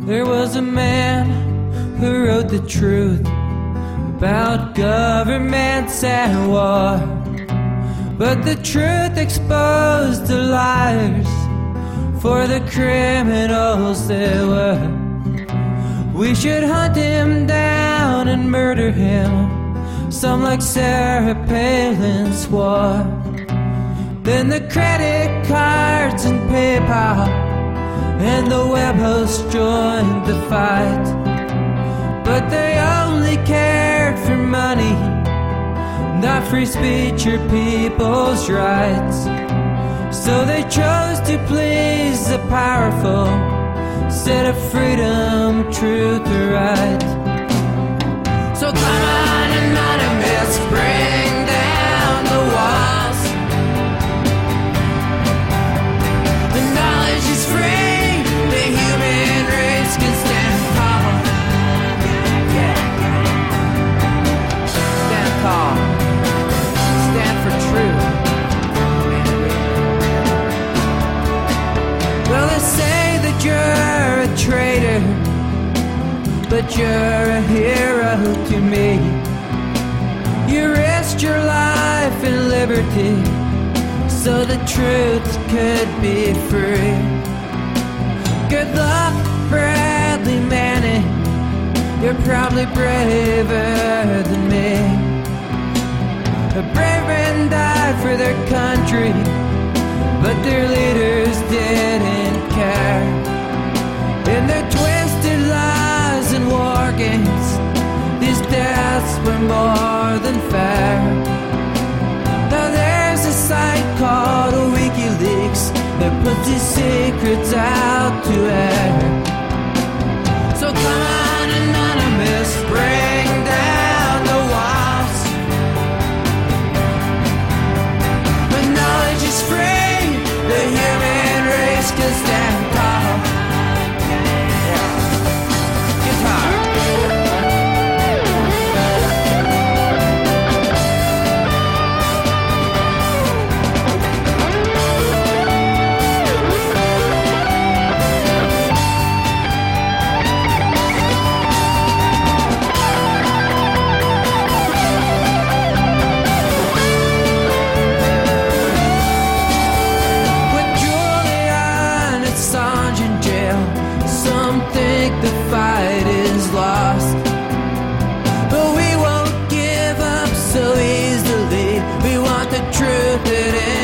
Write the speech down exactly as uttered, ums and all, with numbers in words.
There was a man who wrote the truth about governments and war, but the truth exposed the liars for the criminals they were. We should hunt him down and murder him, some like Sarah Palin swore. Then the credit cards and PayPal and the web hosts joined the fight, but they only cared for money, not free speech or people's rights. So they chose to please the powerful instead of freedom, truth, or right. So come on, anonymous, bring down the walls. The knowledge is free, the human race can stand tall. Stand tall. Stand for truth. Well, they say that you're a traitor, but you're a hero to me. You risked your life and liberty so the truth could be free. Good luck, Bradley Manning, you're probably braver than me. The brave men died for their country, but their leaders didn't care. In their twisted lies and war games, these deaths were more than fair. Now there's a site called WikiLeaks that puts these secrets out to air. So come on, anonymous, bring down the walls. But knowledge is free, the human race can stand tall. The fight is lost, but we won't give up so easily. We want the truth that